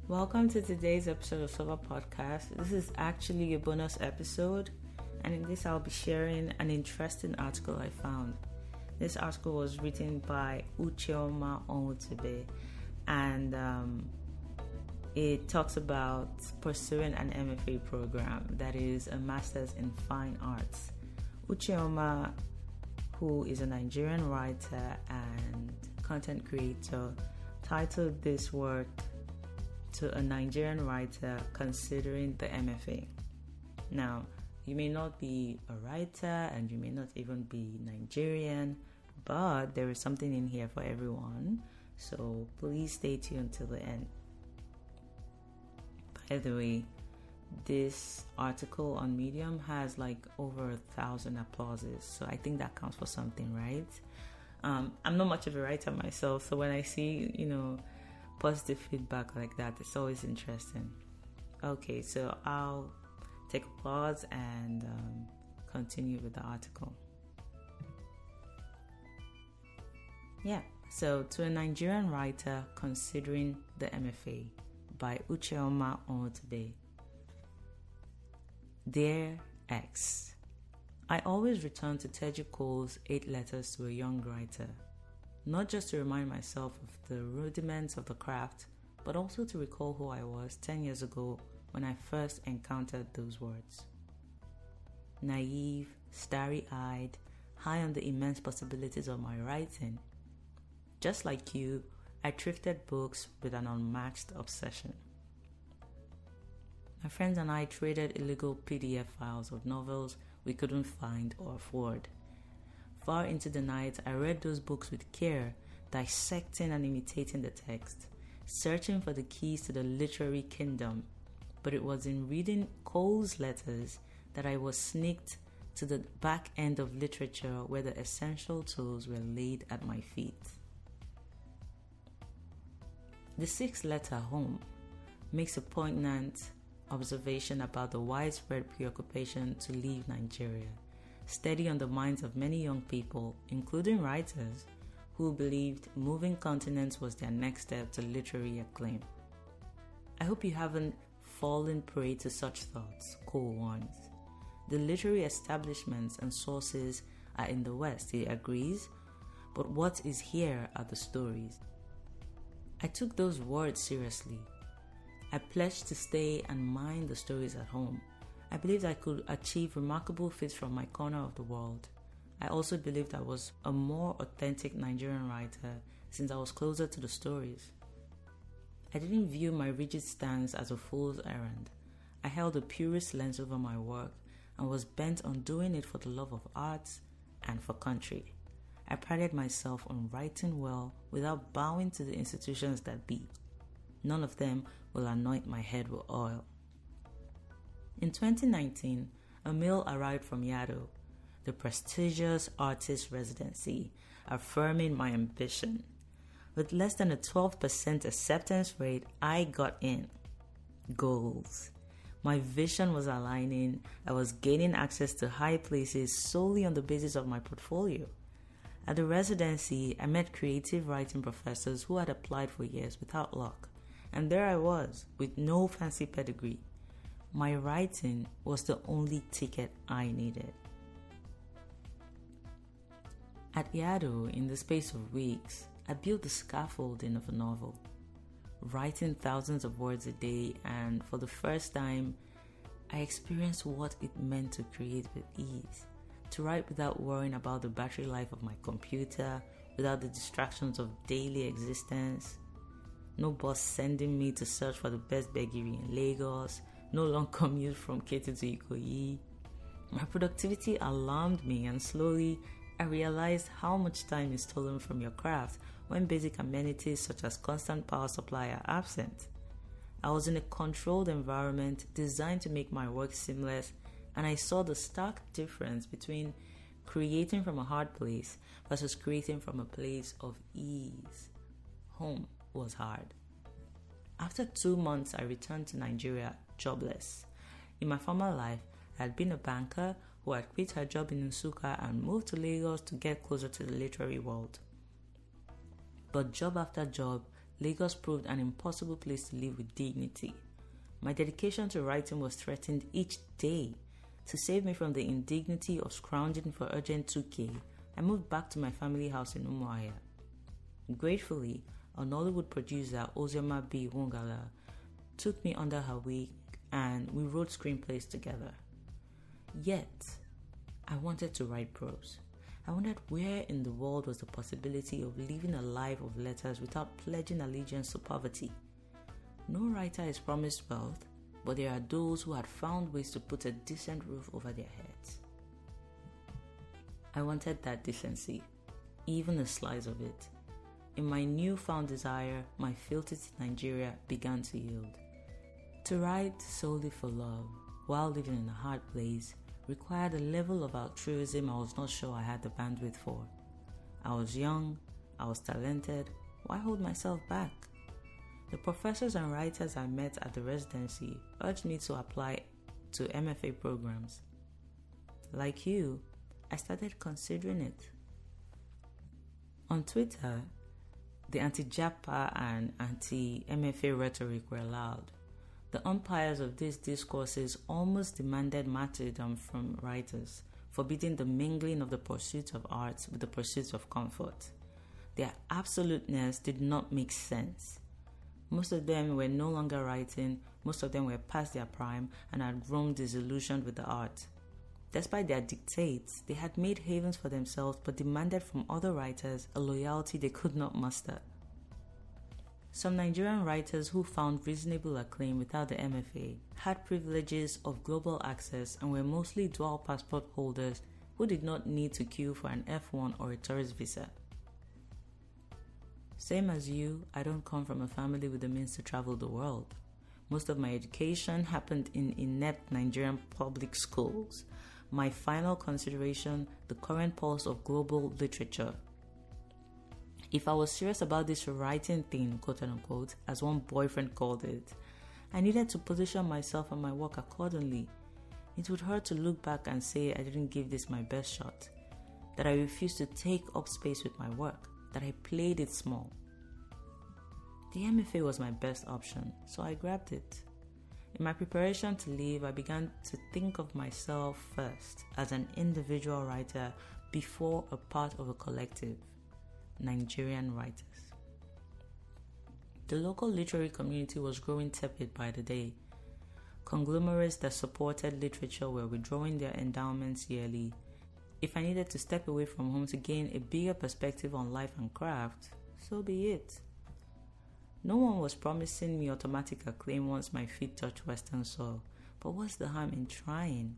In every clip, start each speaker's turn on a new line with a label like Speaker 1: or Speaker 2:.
Speaker 1: Welcome to today's episode of Sova Podcast. This is actually a bonus episode, and in this I'll be sharing an interesting article I found. This article was written by Ucheoma Onwutebe, and it talks about pursuing an MFA program, that is a Master's in Fine Arts. Ucheoma, who is a Nigerian writer and content creator, titled this work to a Nigerian writer considering the MFA. Now, you may not be a writer and you may not even be Nigerian, but there is something in here for everyone, so please stay tuned till the end. By the way, this article on Medium has like over 1,000 applauses, so I think that counts for something, right? I'm not much of a writer myself, so when I see, positive feedback like that, it's always interesting. Okay, so I'll take a pause and continue with the article. So to a Nigerian writer considering the MFA by Ucheoma Onwutebe. Dear X, I always return to Teju Cole's 8 Letters to a Young Writer, not just to remind myself of the rudiments of the craft, but also to recall who I was 10 years ago when I first encountered those words. Naive, starry-eyed, high on the immense possibilities of my writing. Just like you, I thrifted books with an unmatched obsession. My friends and I traded illegal PDF files of novels we couldn't find or afford. Far into the night, I read those books with care, dissecting and imitating the text, searching for the keys to the literary kingdom. But it was in reading Cole's letters that I was sneaked to the back end of literature where the essential tools were laid at my feet. The 6th letter, Home, makes a poignant observation about the widespread preoccupation to leave Nigeria, steady on the minds of many young people, including writers, who believed moving continents was their next step to literary acclaim. I hope you haven't fallen prey to such thoughts, Cole warns. The literary establishments and sources are in the West, he agrees, but what is here are the stories. I took those words seriously. I pledged to stay and mind the stories at home. I believed I could achieve remarkable feats from my corner of the world. I also believed I was a more authentic Nigerian writer since I was closer to the stories. I didn't view my rigid stance as a fool's errand. I held a purist lens over my work and was bent on doing it for the love of arts and for country. I prided myself on writing well without bowing to the institutions that be. None of them will anoint my head with oil. In 2019, a mail arrived from Yado, the prestigious artist residency, affirming my ambition. With less than a 12% acceptance rate, I got in. Goals. My vision was aligning. I was gaining access to high places solely on the basis of my portfolio. At the residency, I met creative writing professors who had applied for years without luck. And there I was, with no fancy pedigree. My writing was the only ticket I needed. At Yado, in the space of weeks, I built the scaffolding of a novel, writing thousands of words a day, and for the first time, I experienced what it meant to create with ease, to write without worrying about the battery life of my computer, without the distractions of daily existence. No boss sending me to search for the best bakery in Lagos, no long commute from Ketu to Ikoyi. My productivity alarmed me, and slowly I realized how much time is stolen from your craft when basic amenities such as constant power supply are absent. I was in a controlled environment designed to make my work seamless, and I saw the stark difference between creating from a hard place versus creating from a place of ease. Home was hard. After 2 months, I returned to Nigeria jobless. In my former life, I had been a banker who had quit her job in Nsukka and moved to Lagos to get closer to the literary world. But job after job Lagos proved an impossible place to live with dignity. My dedication to writing was threatened each day. To save me from the indignity of scrounging for urgent 2K, I moved back to my family house in Umuahia. Gratefully, a Nollywood producer, Ozioma B. Wongala, took me under her wing and we wrote screenplays together. Yet, I wanted to write prose. I wondered where in the world was the possibility of living a life of letters without pledging allegiance to poverty. No writer is promised wealth, but there are those who had found ways to put a decent roof over their heads. I wanted that decency, even a slice of it. In my newfound desire, my filter to Nigeria began to yield. To write solely for love, while living in a hard place, required a level of altruism I was not sure I had the bandwidth for. I was young, I was talented, why hold myself back? The professors and writers I met at the residency urged me to apply to MFA programs. Like you, I started considering it. On Twitter, the anti-JAPA and anti-MFA rhetoric were loud. The umpires of these discourses almost demanded martyrdom from writers, forbidding the mingling of the pursuit of art with the pursuit of comfort. Their absoluteness did not make sense. Most of them were no longer writing, most of them were past their prime and had grown disillusioned with the art. Despite their dictates, they had made havens for themselves but demanded from other writers a loyalty they could not muster. Some Nigerian writers who found reasonable acclaim without the MFA had privileges of global access and were mostly dual passport holders who did not need to queue for an F1 or a tourist visa. Same as you, I don't come from a family with the means to travel the world. Most of my education happened in inept Nigerian public schools. My final consideration, the current pulse of global literature. If I was serious about this writing thing, quote unquote, as one boyfriend called it, I needed to position myself and my work accordingly. It would hurt to look back and say I didn't give this my best shot, that I refused to take up space with my work, that I played it small. The MFA was my best option, so I grabbed it. In my preparation to leave, I began to think of myself first as an individual writer before a part of a collective. Nigerian writers. The local literary community was growing tepid by the day. Conglomerates that supported literature were withdrawing their endowments yearly. If I needed to step away from home to gain a bigger perspective on life and craft, so be it. No one was promising me automatic acclaim once my feet touched Western soil, but what's the harm in trying?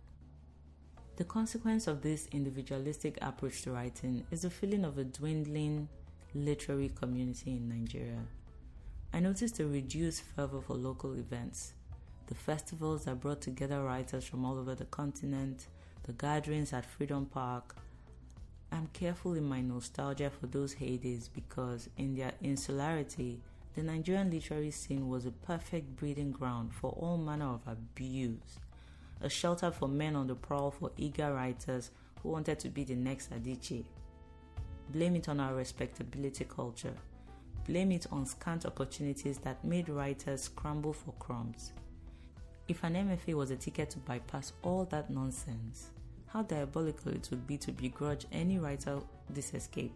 Speaker 1: The consequence of this individualistic approach to writing is the feeling of a dwindling literary community in Nigeria. I noticed a reduced fervor for local events, the festivals that brought together writers from all over the continent, the gatherings at Freedom Park. I'm careful in my nostalgia for those heydays because in their insularity, the Nigerian literary scene was a perfect breeding ground for all manner of abuse. A shelter for men on the prowl for eager writers who wanted to be the next Adichie. Blame it on our respectability culture. Blame it on scant opportunities that made writers scramble for crumbs. If an MFA was a ticket to bypass all that nonsense, how diabolical it would be to begrudge any writer this escape.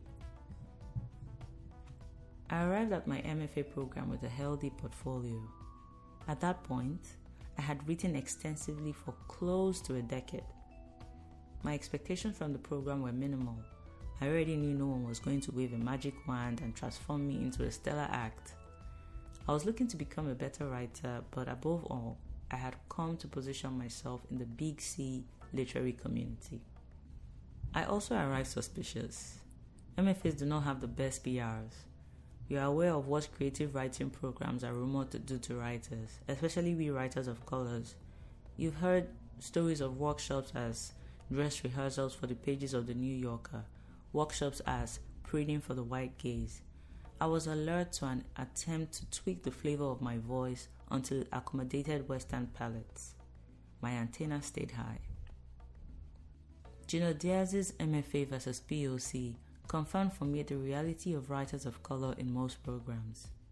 Speaker 1: I arrived at my MFA program with a healthy portfolio. At that point, I had written extensively for close to a decade. My expectations from the program were minimal. I already knew no one was going to wave a magic wand and transform me into a stellar act. I was looking to become a better writer, but above all, I had come to position myself in the Big C literary community. I also arrived suspicious. MFAs do not have the best PRs. We are aware of what creative writing programs are rumored to do to writers, especially we writers of colors. You've heard stories of workshops as dress rehearsals for the pages of the New Yorker, workshops as preening for the white gaze. I was alert to an attempt to tweak the flavor of my voice until it accommodated Western palates. My antenna stayed high. Gino Diaz's MFA versus POC confirmed for me the reality of writers of color in most programs.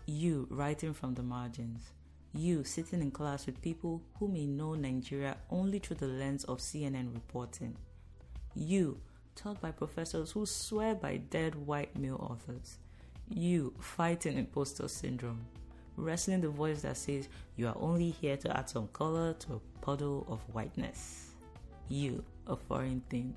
Speaker 1: You writing from the margins. You sitting in class with people who may know Nigeria only through the lens of CNN reporting. You taught by professors who swear by dead white male authors. You fighting imposter syndrome. Wrestling the voice that says you are only here to add some color to a puddle of whiteness. You, a foreign thing.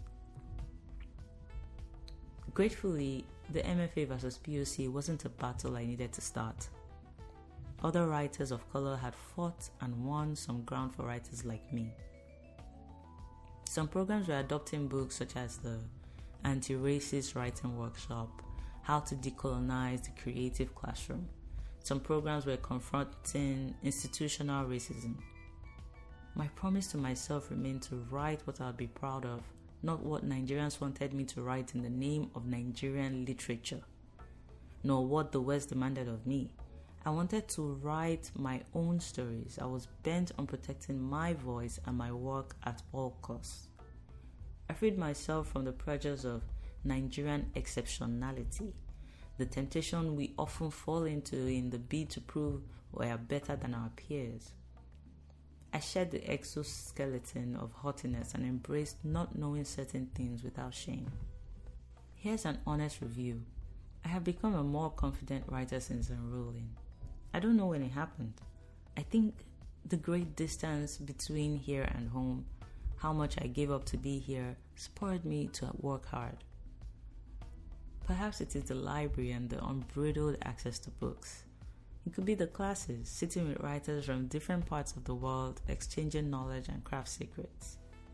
Speaker 1: Gratefully, the MFA versus POC wasn't a battle I needed to start. Other writers of color had fought and won some ground for writers like me. Some programs were adopting books such as the Anti-Racist Writing Workshop, How to Decolonize the Creative Classroom. Some programs were confronting institutional racism. My promise to myself remained to write what I'll be proud of, not what Nigerians wanted me to write in the name of Nigerian literature, nor what the West demanded of me. I wanted to write my own stories. I was bent on protecting my voice and my work at all costs. I freed myself from the pressures of Nigerian exceptionality, the temptation we often fall into in the bid to prove we are better than our peers. I shed the exoskeleton of haughtiness and embraced not knowing certain things without shame. Here's an honest review. I have become a more confident writer since enrolling. I don't know when it happened. I think the great distance between here and home, how much I gave up to be here, spurred me to work hard. Perhaps it is the library and the unbridled access to books. It could be the classes, sitting with writers from different parts of the world, exchanging knowledge and craft secrets.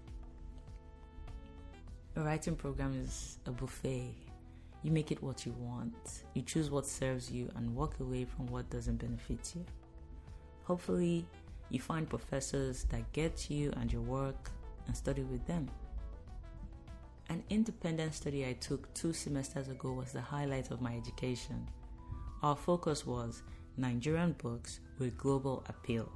Speaker 1: A writing program is a buffet. You make it what you want. You choose what serves you and walk away from what doesn't benefit you. Hopefully, you find professors that get you and your work and study with them. An independent study I took 2 semesters ago was the highlight of my education. Our focus was Nigerian books with global appeal.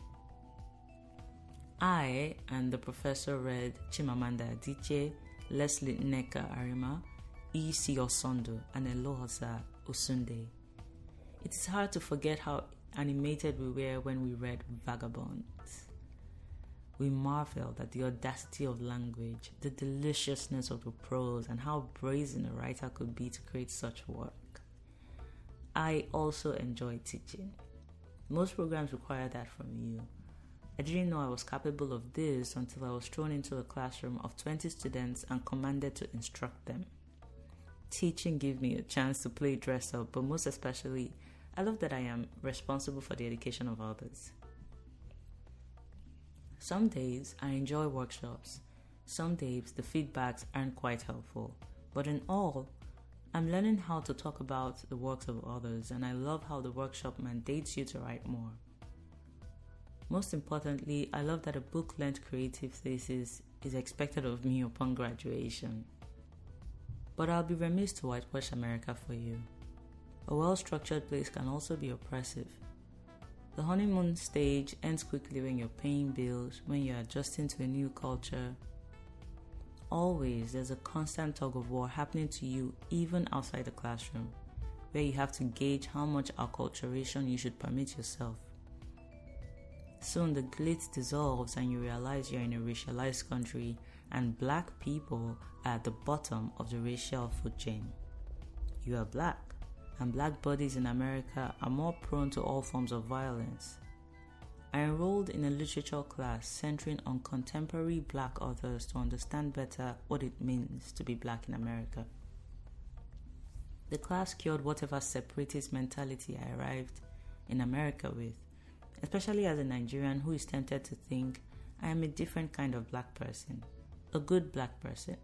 Speaker 1: I and the professor read Chimamanda Adichie, Leslie Nneka Arima, E.C. Osondo, and Elohosa Osunde. It is hard to forget how animated we were when we read Vagabonds. We marveled at the audacity of language, the deliciousness of the prose, and how brazen a writer could be to create such work. I also enjoy teaching. Most programs require that from you. I didn't know I was capable of this until I was thrown into a classroom of 20 students and commanded to instruct them. Teaching gave me a chance to play dress up, but most especially, I love that I am responsible for the education of others. Some days I enjoy workshops. Some days the feedbacks aren't quite helpful. But in all, I'm learning how to talk about the works of others, and I love how the workshop mandates you to write more. Most importantly, I love that a book-length creative thesis is expected of me upon graduation. But I'll be remiss to whitewash America for you. A well-structured place can also be oppressive. The honeymoon stage ends quickly when you're paying bills, when you're adjusting to a new culture. Always, there's a constant tug of war happening to you even outside the classroom, where you have to gauge how much acculturation you should permit yourself. Soon the glitz dissolves and you realize you're in a racialized country and black people are at the bottom of the racial food chain. You are black, and black bodies in America are more prone to all forms of violence. I enrolled in a literature class centering on contemporary black authors to understand better what it means to be black in America. The class cured whatever separatist mentality I arrived in America with, especially as a Nigerian who is tempted to think I am a different kind of black person, a good black person.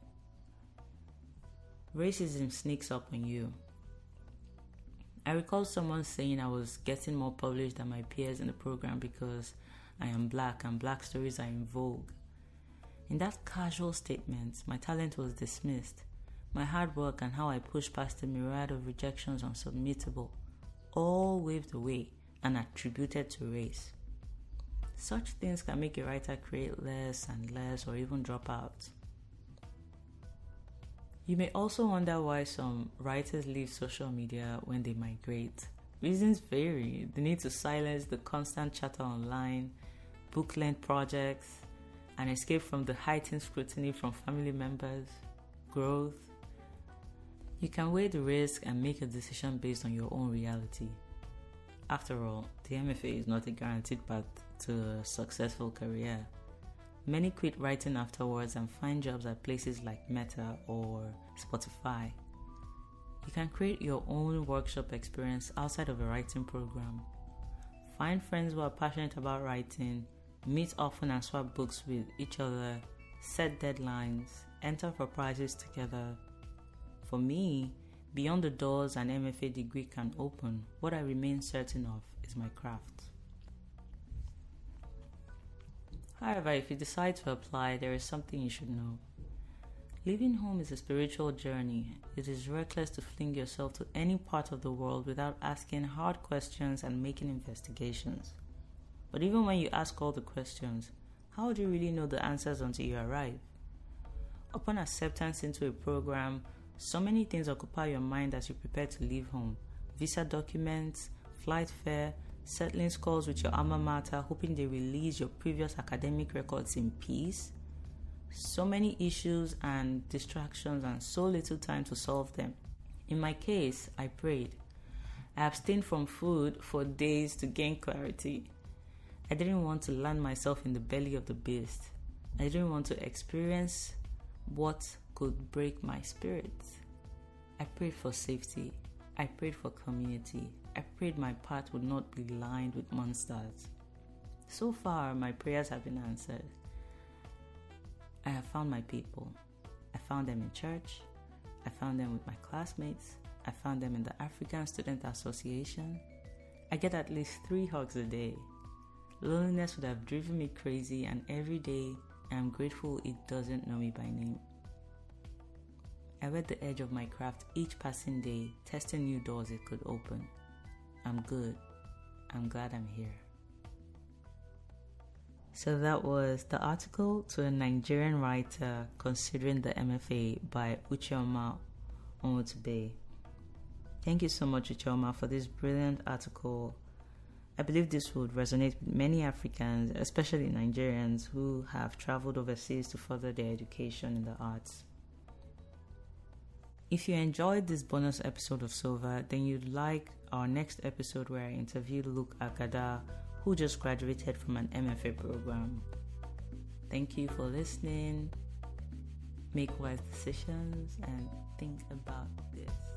Speaker 1: Racism sneaks up on you. I recall someone saying I was getting more published than my peers in the program because I am black and black stories are in vogue. In that casual statement, my talent was dismissed. My hard work and how I pushed past the myriad of rejections unsubmittable, all waved away and attributed to race. Such things can make a writer create less and less or even drop out. You may also wonder why some writers leave social media when they migrate. Reasons vary. The need to silence the constant chatter online, book-length projects, an escape from the heightened scrutiny from family members, growth. You can weigh the risk and make a decision based on your own reality. After all, the MFA is not a guaranteed path to a successful career. Many quit writing afterwards and find jobs at places like Meta or Spotify. You can create your own workshop experience outside of a writing program. Find friends who are passionate about writing, meet often and swap books with each other, set deadlines, enter for prizes together. For me, beyond the doors an MFA degree can open, what I remain certain of is my craft. However, if you decide to apply, there is something you should know. Leaving home is a spiritual journey. It is reckless to fling yourself to any part of the world without asking hard questions and making investigations. But even when you ask all the questions, how would you really know the answers until you arrive? Upon acceptance into a program, so many things occupy your mind as you prepare to leave home. Visa documents, flight fare, settling scores with your alma mater, hoping they release your previous academic records in peace. So many issues and distractions and so little time to solve them. In my case, I prayed. I abstained from food for days to gain clarity. I didn't want to land myself in the belly of the beast. I didn't want to experience what could break my spirit. I prayed for safety. I prayed for community. I prayed my path would not be lined with monsters. So far, my prayers have been answered. I have found my people. I found them in church. I found them with my classmates. I found them in the African Student Association. I get at least 3 hugs a day. Loneliness would have driven me crazy, and every day I am grateful it doesn't know me by name. I wet the edge of my craft each passing day, testing new doors it could open. I'm good. I'm glad I'm here. So that was the article to a Nigerian writer considering the MFA by Uchioma Onwutube. Thank you so much, Uchioma, for this brilliant article. I believe this would resonate with many Africans, especially Nigerians, who have traveled overseas to further their education in the arts. If you enjoyed this bonus episode of Sova, then you'd like our next episode where I interview Luke Agada, who just graduated from an MFA program. Thank you for listening. Make wise decisions and think about this.